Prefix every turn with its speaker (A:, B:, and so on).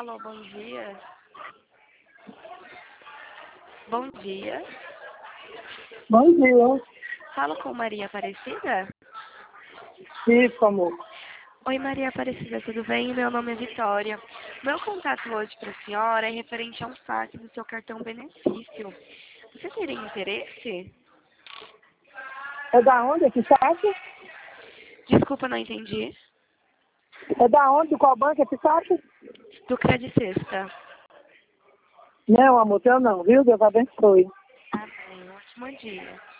A: Alô, bom dia. Bom dia.
B: Bom dia.
A: Falo com Maria Aparecida?
B: Isso, amor.
A: Oi, Maria Aparecida, tudo bem? Meu nome é Vitória. Meu contato hoje para a senhora é referente a um saque do seu cartão benefício. Você teria interesse?
B: É da onde esse saque?
A: Desculpa, não entendi.
B: É da onde? De qual banco esse saque?
A: Do Credit Sexta.
B: Não, amor, teu não, viu? Deus abençoe.
A: Amém. Ótimo dia.